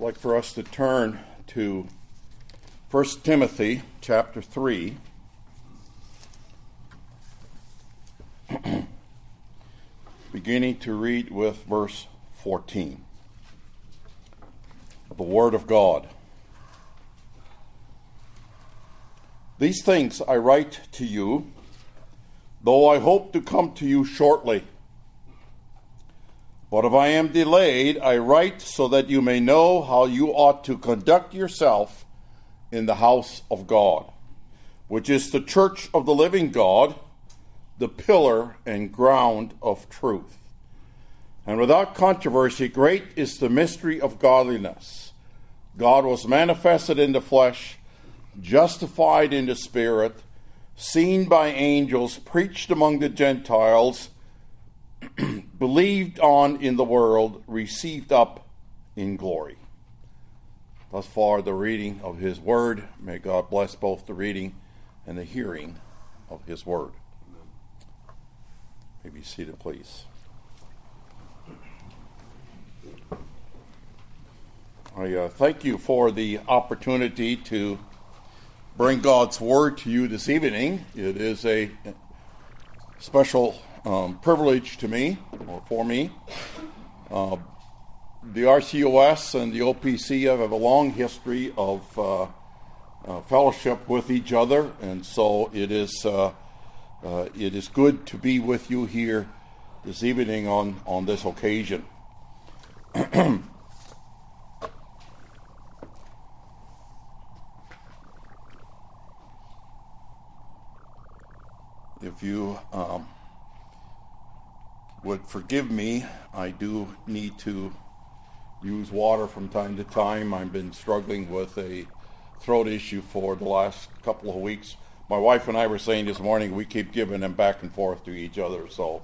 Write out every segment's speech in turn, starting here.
like for us to turn to 1 Timothy chapter 3. Beginning to read with verse 14. The Word of God. These things I write to you, though I hope to come to you shortly. But if I am delayed, I write so that you may know how you ought to conduct yourself in the house of God, which is the church of the living God, the pillar and ground of truth. And without controversy, great is the mystery of godliness. God was manifested in the flesh, justified in the spirit, seen by angels, preached among the Gentiles, believed on in the world, received up in glory. Thus far the reading of his word. May God bless both the reading and the hearing of his word. May be seated, please. I thank you for the opportunity to bring God's word to you this evening. It is a special privilege to me, or for me. The RCOS and the OPC have a long history of fellowship with each other, and so it is good to be with you here this evening on this occasion. If you would forgive me, I do need to use water from time to time. I've been struggling with a throat issue for the last couple of weeks. My wife and I were saying this morning we keep giving them back and forth to each other. So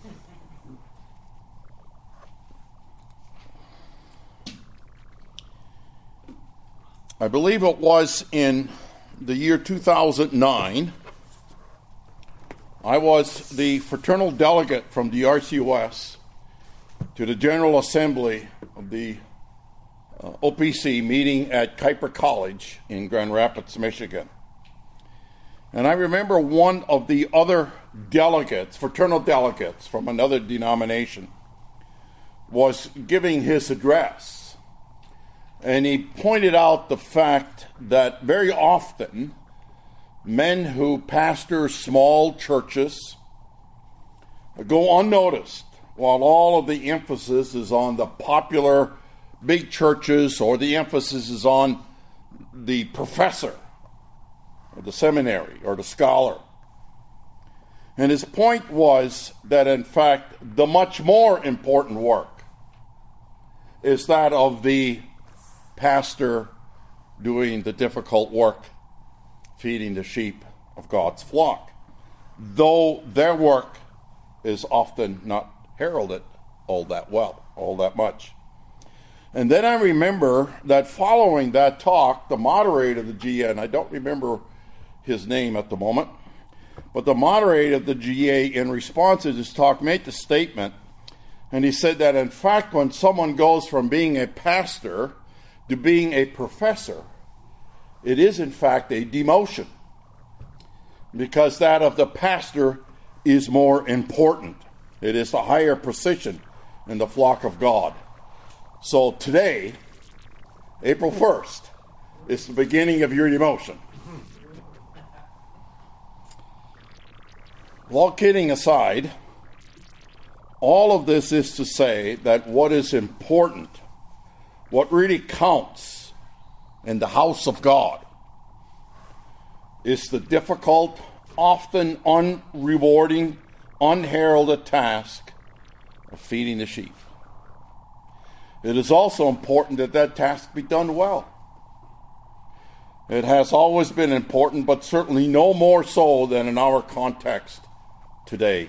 I believe it was in the year 2009. I was the fraternal delegate from the RCOS to the General Assembly of the OPC meeting at Kuiper College in Grand Rapids, Michigan. And I remember one of the other delegates, fraternal delegates from another denomination, was giving his address. And he pointed out the fact that very often men who pastor small churches go unnoticed while all of the emphasis is on the popular big churches, or the emphasis is on the professor or the seminary or the scholar. And his point was that, in fact, the much more important work is that of the pastor doing the difficult work, feeding the sheep of God's flock, though their work is often not heralded all that much. And then I remember that following that talk, the moderator of the GA, and I don't remember his name at the moment, but the moderator of the GA, in response to this talk, made the statement, and he said that, in fact, when someone goes from being a pastor to being a professor, it is, in fact, a demotion, because that of the pastor is more important. It is the higher position in the flock of God. So today, April 1st, is the beginning of your demotion. All kidding aside, all of this is to say that what is important, what really counts in the house of God, is the difficult, often unrewarding, unheralded task of feeding the sheep. It is also important that that task be done well. It has always been important, but certainly no more so than in our context today.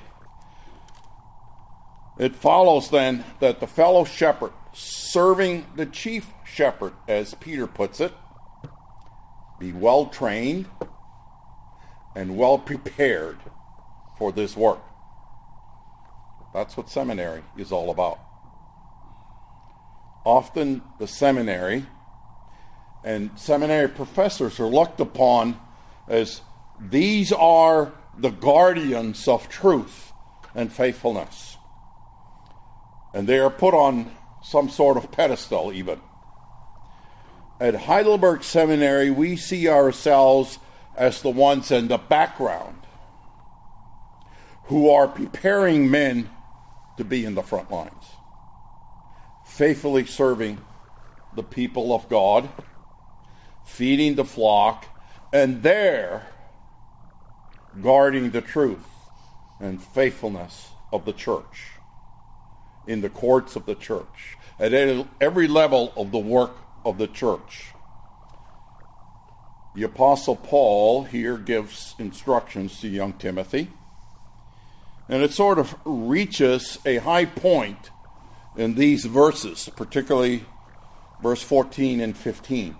It follows then that the fellow shepherd, serving the chief shepherd, as Peter puts it, be well trained and well prepared for this work. That's what seminary is all about. often the seminary, and seminary professors are looked upon as these are the guardians of truth and faithfulness. And they are put on some sort of pedestal even. At Heidelberg Seminary, we see ourselves as the ones in the background who are preparing men to be in the front lines, faithfully serving the people of God, feeding the flock, and there guarding the truth and faithfulness of the church in the courts of the church, at every level of the work of the church. The Apostle Paul here gives instructions to young Timothy, and it sort of reaches a high point in these verses, particularly verse 14 and 15.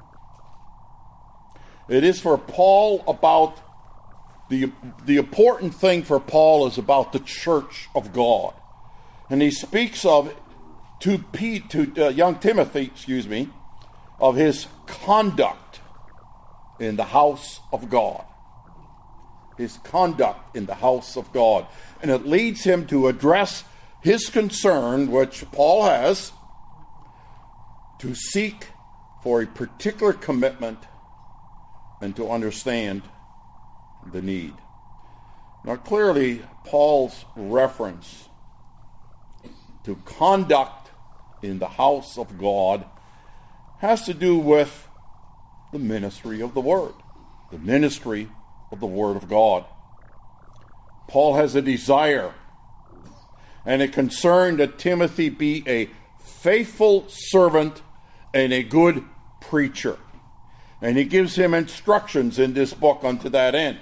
It is for Paul about the important thing for Paul is about the church of God. And he speaks of to young Timothy, of his conduct in the house of God. His conduct in the house of God. And it leads him to address his concern, which Paul has, to seek for a particular commitment and to understand the need. Now, clearly, Paul's reference to conduct in the house of God has to do with the ministry of the Word, the ministry of the Word of God. Paul has a desire and a concern that Timothy be a faithful servant and a good preacher. And he gives him instructions in this book unto that end.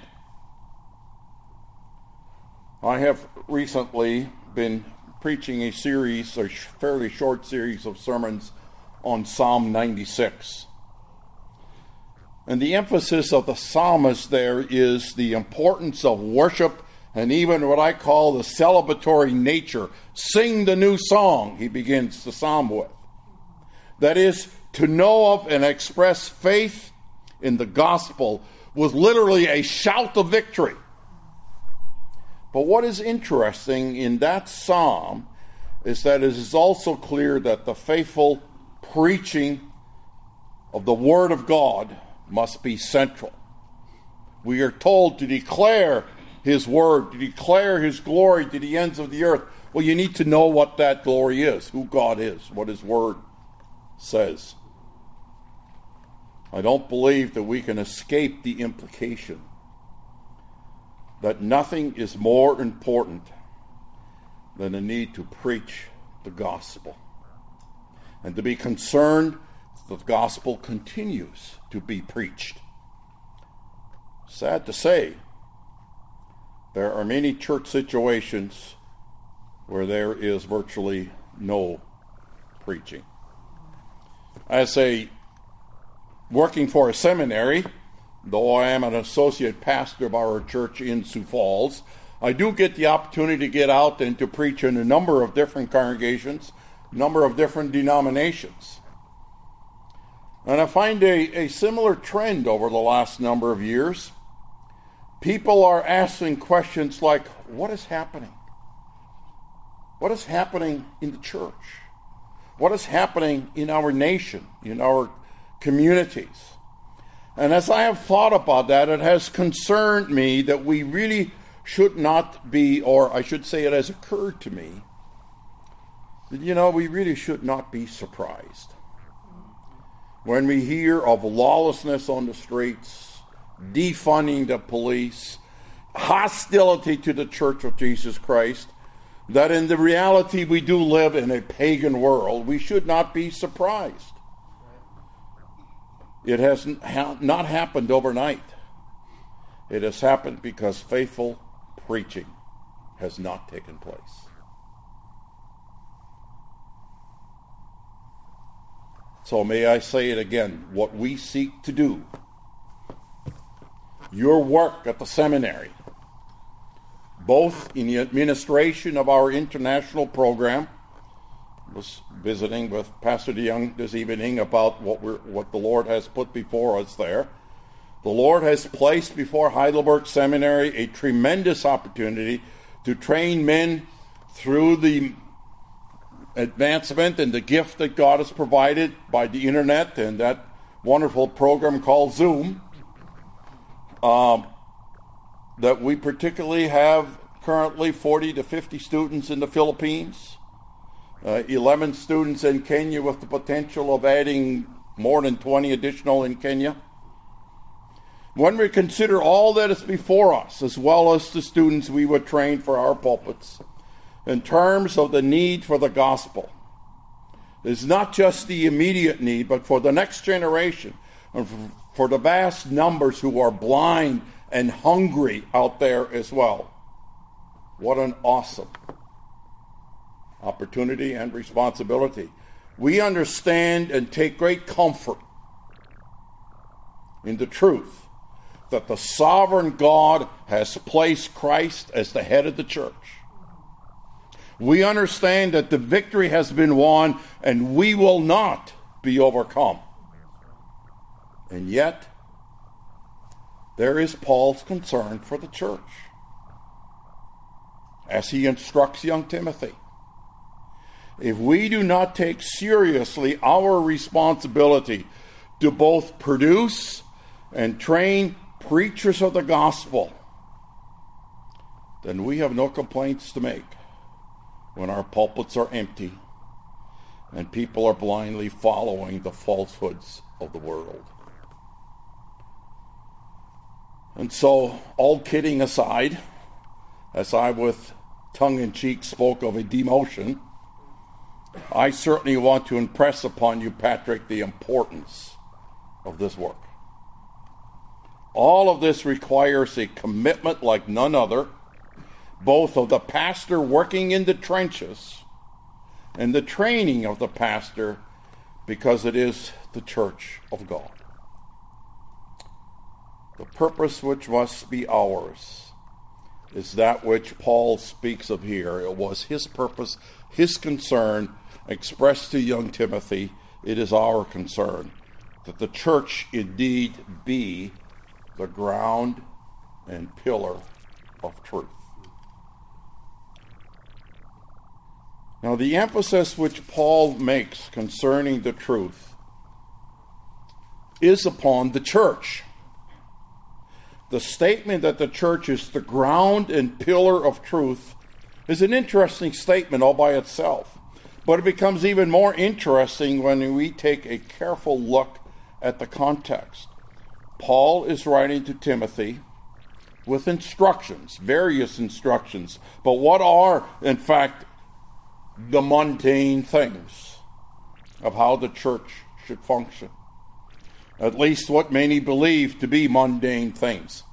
I have recently been preaching a fairly short series of sermons on Psalm 96. And the emphasis of the psalmist there is the importance of worship and even what I call the celebratory nature. Sing the new song, he begins the psalm with. That is, to know of and express faith in the gospel with literally a shout of victory. But what is interesting in that psalm is that it is also clear that the faithful preaching of the Word of God must be central. We are told to declare His Word, to declare His glory to the ends of the earth. Well, you need to know what that glory is, who God is, what His Word says. I don't believe that we can escape the implication that nothing is more important than the need to preach the gospel and to be concerned that the gospel continues to be preached. Sad to say, there are many church situations where there is virtually no preaching. Working for a seminary, though I am an associate pastor of our church in Sioux Falls, I do get the opportunity to get out and to preach in a number of different congregations, a number of different denominations. And I find a similar trend over the last number of years. People are asking questions like, what is happening? What is happening in the church? What is happening in our nation, in our communities? And as I have thought about that, it has concerned me that we really should not be, or I should say it has occurred to me, that, we really should not be surprised when we hear of lawlessness on the streets, defunding the police, hostility to the Church of Jesus Christ, that in the reality we do live in a pagan world. We should not be surprised. It has not happened overnight. It has happened because faithful preaching has not taken place. So may I say it again, what we seek to do, your work at the seminary, both in the administration of our international program, was visiting with Pastor DeYoung this evening about what the Lord has put before us there. The Lord has placed before Heidelberg Seminary a tremendous opportunity to train men through the advancement and the gift that God has provided by the internet and that wonderful program called Zoom, that we particularly have currently 40 to 50 students in the Philippines, 11 students in Kenya with the potential of adding more than 20 additional in Kenya. When we consider all that is before us, as well as the students we would train for our pulpits, in terms of the need for the gospel, it's not just the immediate need, but for the next generation, and for the vast numbers who are blind and hungry out there as well. What an awesome opportunity and responsibility. We understand and take great comfort in the truth that the sovereign God has placed Christ as the head of the church. We understand that the victory has been won and we will not be overcome. And yet, there is Paul's concern for the church as he instructs young Timothy. If we do not take seriously our responsibility to both produce and train preachers of the gospel, then we have no complaints to make when our pulpits are empty and people are blindly following the falsehoods of the world. And so, all kidding aside, as I with tongue-in-cheek spoke of a demotion, I certainly want to impress upon you, Patrick, the importance of this work. All of this requires a commitment like none other, both of the pastor working in the trenches and the training of the pastor, because it is the church of God. The purpose which must be ours is that which Paul speaks of here. It was his purpose, his concern, expressed to young Timothy. It is our concern that the church indeed be the ground and pillar of truth. Now, the emphasis which Paul makes concerning the truth is upon the church. The statement that the church is the ground and pillar of truth is an interesting statement all by itself. But it becomes even more interesting when we take a careful look at the context. Paul is writing to Timothy with instructions, various instructions. But what are, in fact, the mundane things of how the church should function? At least what many believe to be mundane things.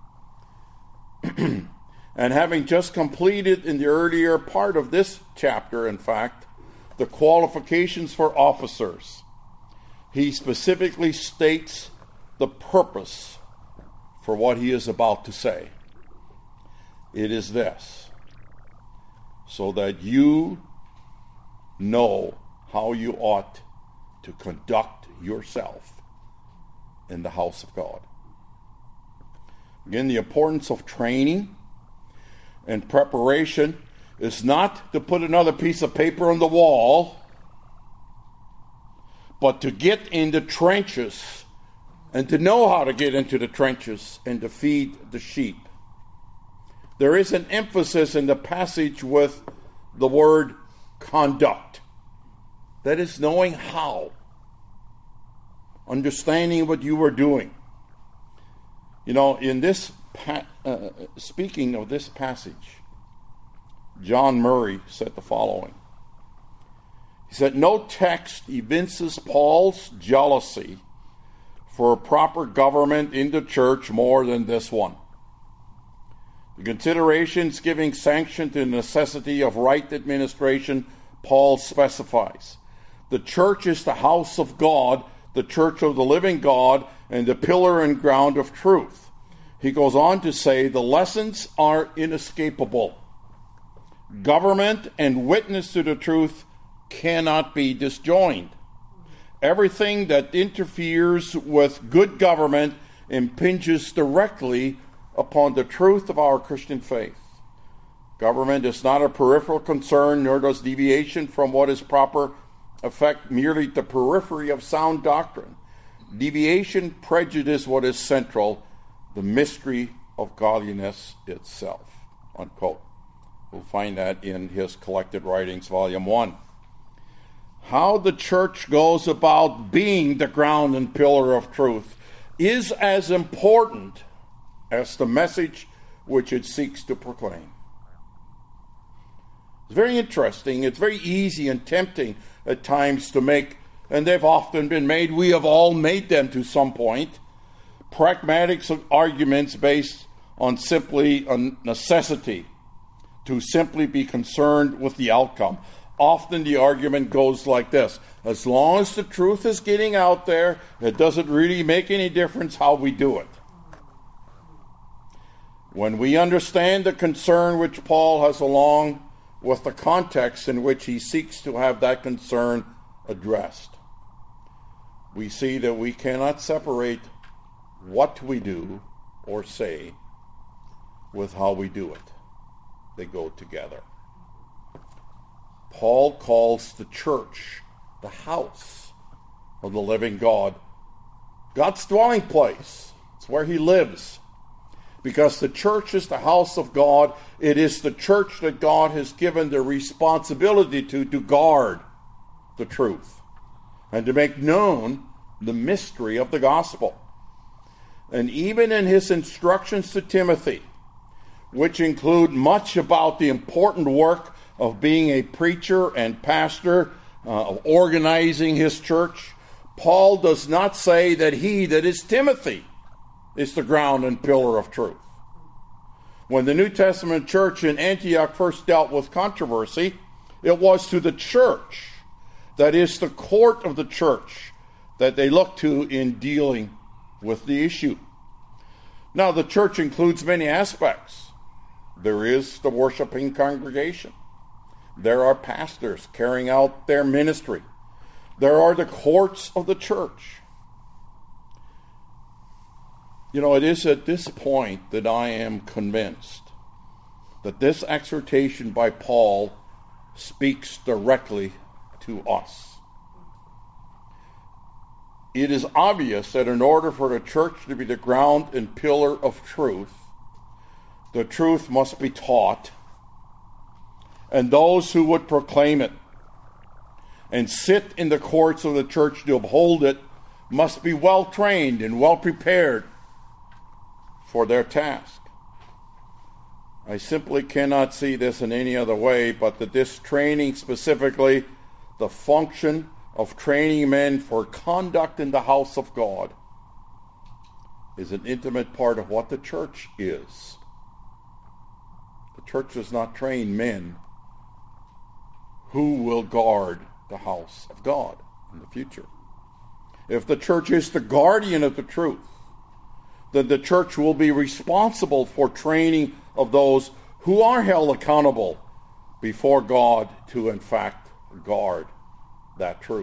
And having just completed in the earlier part of this chapter, in fact, the qualifications for officers, he specifically states the purpose for what he is about to say. It is this: so that you know how you ought to conduct yourself in the house of God. Again, the importance of training and preparation is not to put another piece of paper on the wall, but to get in the trenches and to know how to get into the trenches and to feed the sheep. There is an emphasis in the passage with the word conduct. That is knowing how. Understanding what you are doing. You know, in this, speaking of this passage, John Murray said the following. He said, no text evinces Paul's jealousy for a proper government in the church more than this one. The considerations giving sanction to the necessity of right administration, Paul specifies. The church is the house of God, the church of the living God, and the pillar and ground of truth. He goes on to say the lessons are inescapable. Government and witness to the truth cannot be disjoined. Everything that interferes with good government impinges directly upon the truth of our Christian faith. Government is not a peripheral concern, nor does deviation from what is proper affect merely the periphery of sound doctrine. Deviation prejudices what is central, the mystery of godliness itself. Unquote. We'll find that in his Collected Writings, Volume 1. How the church goes about being the ground and pillar of truth is as important as the message which it seeks to proclaim. It's very interesting. It's very easy and tempting at times to make, and they've often been made, we have all made them to some point, pragmatic arguments based on simply a necessity to simply be concerned with the outcome. Often the argument goes like this: as long as the truth is getting out there, it doesn't really make any difference how we do it. When we understand the concern which Paul has along with the context in which he seeks to have that concern addressed, we see that we cannot separate what we do or say with how we do it. They go together. Paul calls the church the house of the living God, God's dwelling place. It's where he lives. Because the church is the house of God, it is the church that God has given the responsibility to guard the truth and to make known the mystery of the gospel. And even in his instructions to Timothy, which include much about the important work of being a preacher and pastor, of organizing his church, Paul does not say that he, that is Timothy, is the ground and pillar of truth. When the New Testament church in Antioch first dealt with controversy, it was to the church, that is the court of the church, that they looked to in dealing with the issue. Now, the church includes many aspects. There is the worshiping congregation. There are pastors carrying out their ministry. There are the courts of the church. You know, it is at this point that I am convinced that this exhortation by Paul speaks directly to us. It is obvious that in order for the church to be the ground and pillar of truth, the truth must be taught, and those who would proclaim it and sit in the courts of the church to uphold it must be well trained and well prepared for their task. I simply cannot see this in any other way but that this training, specifically the function of training men for conduct in the house of God, is an intimate part of what the church is. The church does not train men who will guard the house of God in the future. If the church is the guardian of the truth, then the church will be responsible for training of those who are held accountable before God to, in fact, guard that truth.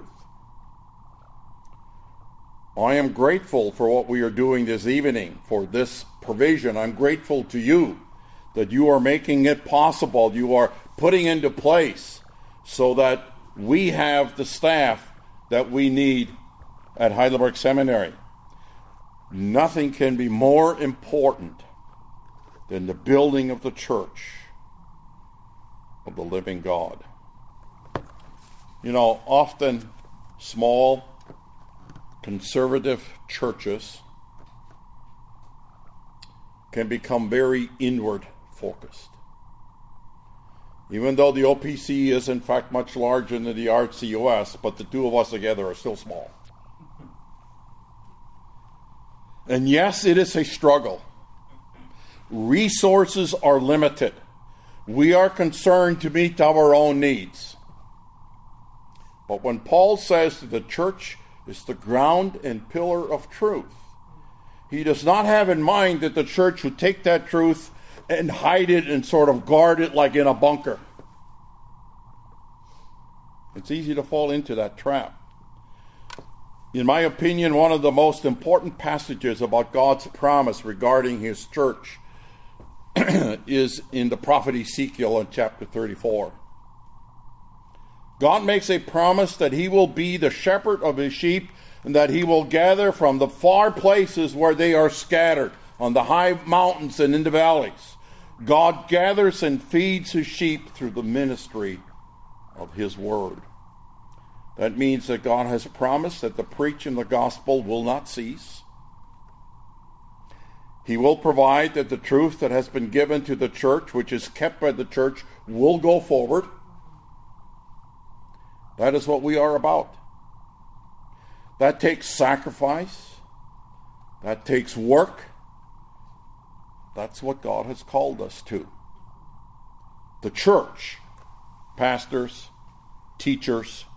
I am grateful for what we are doing this evening, for this provision. I'm grateful to you that you are making it possible, you are putting into place so that we have the staff that we need at Heidelberg Seminary. Nothing can be more important than the building of the church of the living God. You know, often small, conservative churches can become very inward focused. Even though the OPC is in fact much larger than the RCUS, but the two of us together are still small. And yes, it is a struggle. Resources are limited. We are concerned to meet our own needs. But when Paul says that the church is the ground and pillar of truth, he does not have in mind that the church would take that truth and hide it and sort of guard it like in a bunker. It's easy to fall into that trap. In my opinion, one of the most important passages about God's promise regarding his church is in the prophet Ezekiel in chapter 34. God makes a promise that he will be the shepherd of his sheep and that he will gather from the far places where they are scattered, on the high mountains and in the valleys. God gathers and feeds his sheep through the ministry of his word. That means that God has promised that the preaching of the gospel will not cease. He will provide that the truth that has been given to the church, which is kept by the church, will go forward. That is what we are about. That takes sacrifice. That takes work. That's what God has called us to. The church, pastors, teachers,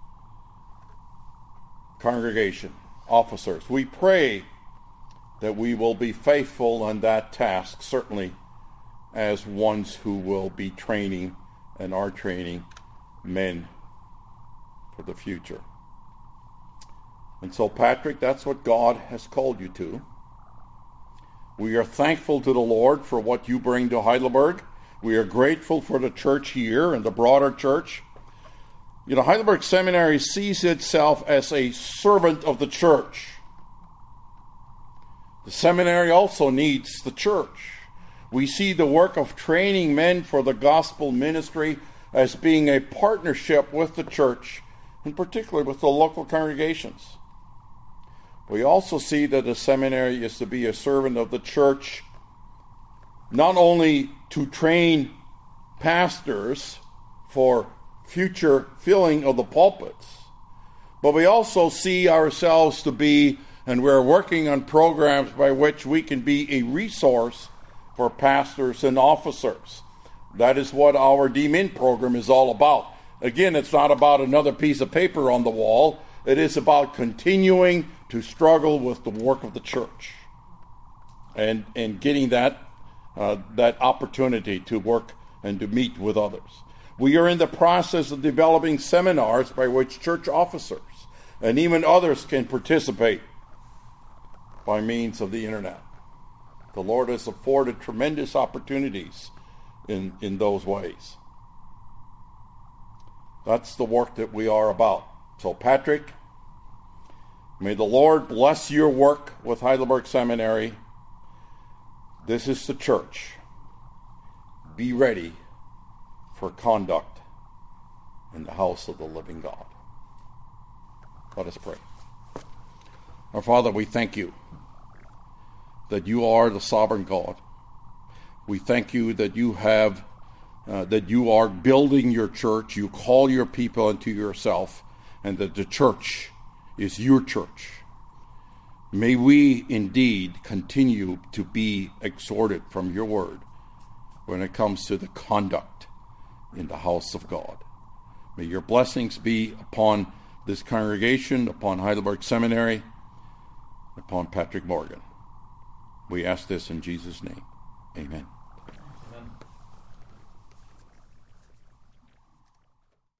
congregation, officers. We pray that we will be faithful in that task, certainly as ones who will be training and are training men for the future. And so, Patrick, that's what God has called you to. We are thankful to the Lord for what you bring to Heidelberg. We are grateful for the church here and the broader church. You know, Heidelberg Seminary sees itself as a servant of the church. The seminary also needs the church. We see the work of training men for the gospel ministry as being a partnership with the church, in particular with the local congregations. We also see that the seminary is to be a servant of the church, not only to train pastors for future filling of the pulpits, but we also see ourselves to be, and we're working on programs by which we can be a resource for pastors and officers. That is what our DMIN program is all about. Again, it's not about another piece of paper on the wall. It is about continuing to struggle with the work of the church and getting that opportunity to work and to meet with others. We are in the process of developing seminars by which church officers and even others can participate by means of the internet. The Lord has afforded tremendous opportunities in those ways. That's the work that we are about. So, Patrick, may the Lord bless your work with Heidelberg Seminary. This is the church. Be ready for conduct in the house of the living God. Let us pray. Our Father, we thank you that you are the sovereign God. We thank you that you have that you are building your church. You call your people unto yourself, and that the church is your church. May we indeed continue to be exhorted from your word when it comes to the conduct in the house of God. May your blessings be upon this congregation, upon Heidelberg Seminary, upon Patrick Morgan. We ask this in Jesus' name. Amen.